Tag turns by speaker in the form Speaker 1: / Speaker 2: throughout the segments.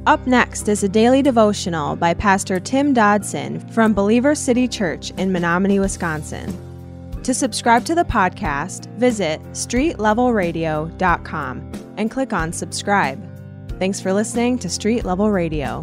Speaker 1: Up next is a daily devotional by Pastor Tim Dodson from Believer City Church in Menominee, Wisconsin. To subscribe to the podcast, visit streetlevelradio.com and click on subscribe. Thanks for listening to Street Level Radio.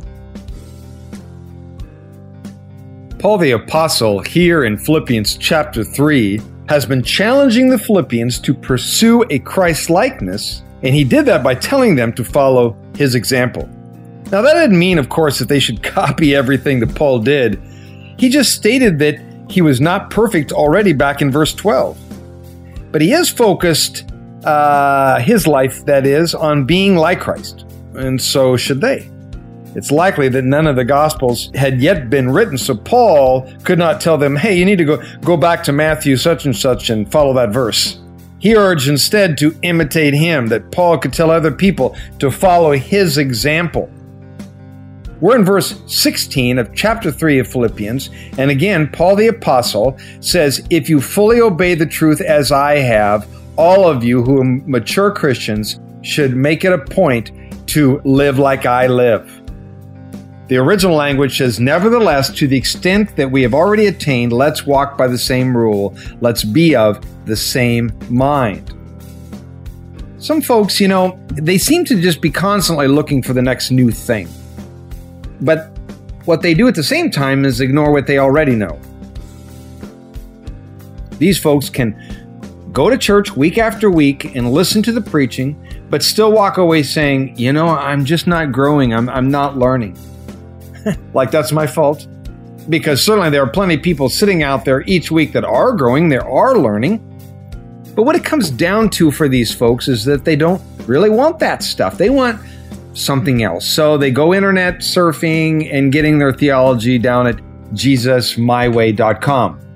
Speaker 2: Paul the Apostle, here in Philippians chapter 3, has been challenging the Philippians to pursue a Christ-likeness, and he did that by telling them to follow his example. Now, that didn't mean, of course, that they should copy everything that Paul did. He just stated that he was not perfect already back in verse 12. But he has focused his life, that is, on being like Christ, and so should they. It's likely that none of the Gospels had yet been written, so Paul could not tell them, hey, you need to go back to Matthew such and such and follow that verse. He urged instead to imitate him, that Paul could tell other people to follow his example. We're in verse 16 of chapter 3 of Philippians, and again, Paul the Apostle says, if you fully obey the truth as I have, all of you who are mature Christians should make it a point to live like I live. The original language says, nevertheless, to the extent that we have already attained, let's walk by the same rule. Let's be of the same mind. Some folks, they seem to just be constantly looking for the next new thing. But what they do at the same time is ignore what they already know. These folks can go to church week after week and listen to the preaching, but still walk away saying, I'm just not growing. I'm not learning. Like that's my fault. Because certainly there are plenty of people sitting out there each week that are growing, they are learning. But what it comes down to for these folks is that they don't really want that stuff. They want something else. So they go internet surfing and getting their theology down at JesusMyWay.com.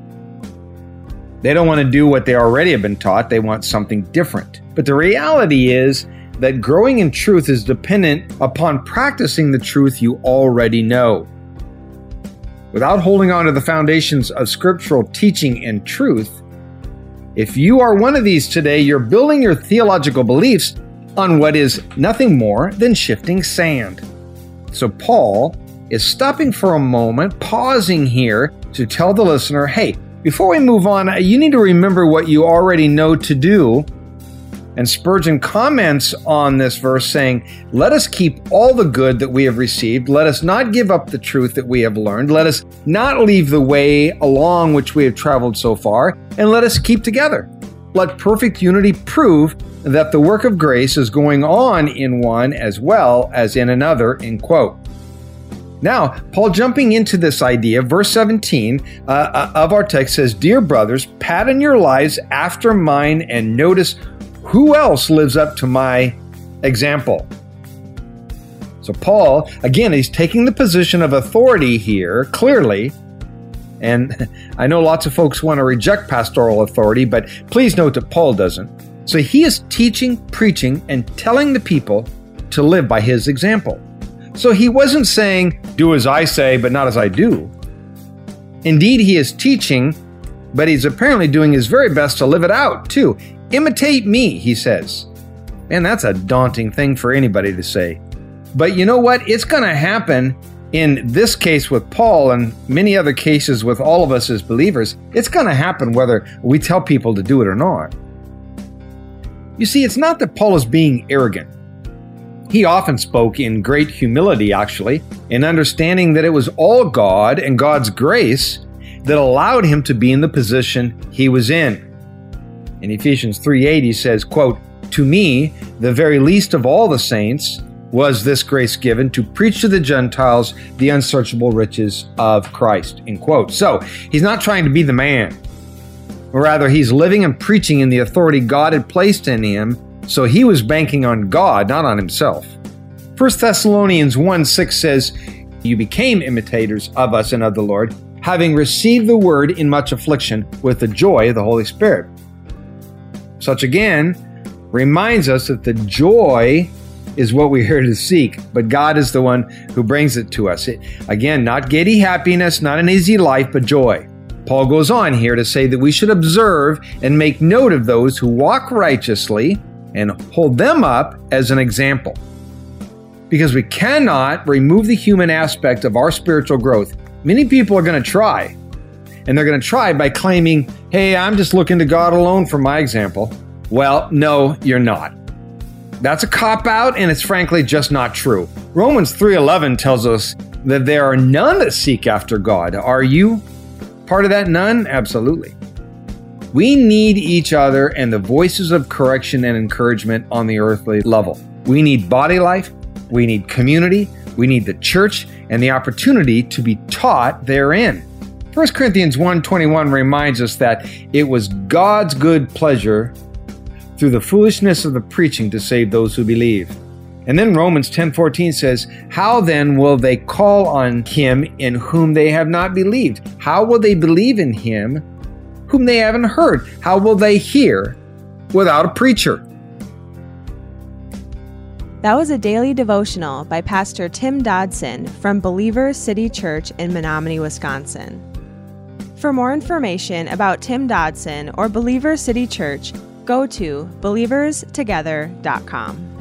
Speaker 2: They don't want to do what they already have been taught. They want something different. But the reality is that growing in truth is dependent upon practicing the truth you already know. Without holding on to the foundations of scriptural teaching and truth, if you are one of these today, you're building your theological beliefs on what is nothing more than shifting sand. So Paul is stopping for a moment, pausing here to tell the listener, hey, before we move on, you need to remember what you already know to do. And Spurgeon comments on this verse saying, let us keep all the good that we have received. Let us not give up the truth that we have learned. Let us not leave the way along which we have traveled so far. And let us keep together. Let perfect unity prove that the work of grace is going on in one as well as in another, end quote. Now, Paul jumping into this idea, verse 17 of our text says, dear brothers, pattern your lives after mine and notice who else lives up to my example. So Paul, again, he's taking the position of authority here, clearly. And I know lots of folks want to reject pastoral authority, but please note that Paul doesn't. So he is teaching, preaching, and telling the people to live by his example. So he wasn't saying, do as I say, but not as I do. Indeed, he is teaching, but he's apparently doing his very best to live it out, too. Imitate me, he says. Man, that's a daunting thing for anybody to say. But you know what? It's going to happen in this case with Paul and many other cases with all of us as believers. It's going to happen whether we tell people to do it or not. You see, it's not that Paul is being arrogant. He often spoke in great humility, actually, in understanding that it was all God and God's grace that allowed him to be in the position he was in. In Ephesians 3:8, he says, quote, to me, the very least of all the saints, was this grace given to preach to the Gentiles the unsearchable riches of Christ, end quote. So, he's not trying to be the man. Rather, he's living and preaching in the authority God had placed in him, so he was banking on God, not on himself. 1 Thessalonians 1:6 says, you became imitators of us and of the Lord, having received the word in much affliction with the joy of the Holy Spirit. Such again reminds us that the joy is what we're here to seek, but God is the one who brings it to us. Again, not giddy happiness, not an easy life, but joy. Paul goes on here to say that we should observe and make note of those who walk righteously and hold them up as an example. because we cannot remove the human aspect of our spiritual growth. Many people are going to try, and they're going to try by claiming, hey, I'm just looking to God alone for my example. Well, no, you're not. That's a cop-out, and it's frankly just not true. Romans 3:11 tells us that there are none that seek after God. Are you part of that none? Absolutely. We need each other and the voices of correction and encouragement on the earthly level. We need body life, we need community, we need the church, and the opportunity to be taught therein. 1 Corinthians 1:21 reminds us that it was God's good pleasure through the foolishness of the preaching to save those who believe. And then Romans 10:14 says, how then will they call on him in whom they have not believed? How will they believe in him whom they haven't heard? How will they hear without a preacher?
Speaker 1: That was a daily devotional by Pastor Tim Dodson from Believer City Church in Menominee, Wisconsin. For more information about Tim Dodson or Believer City Church, go to believerstogether.com.